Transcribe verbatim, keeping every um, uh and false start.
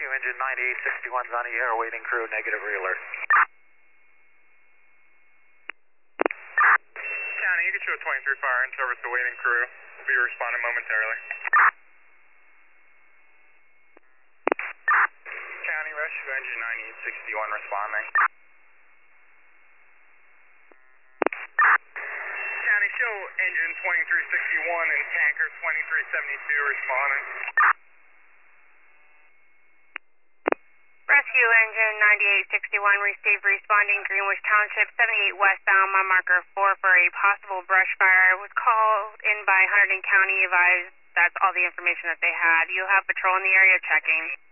Rescue engine ninety-eight sixty-one's on the air, waiting crew, negative re-alert. County, you can show twenty-three fire in service to waiting crew. We'll be responding momentarily. County, Rescue engine ninety-eight sixty-one responding. County, show engine twenty-three sixty-one and tanker twenty-three seventy-two responding. Rescue engine ninety-eight sixty-one received responding Greenwich Township seventy-eight westbound, my marker four for a possible brush fire. Was called in by Hunterdon County, advised that's all the information that they had. You'll have patrol in the area checking.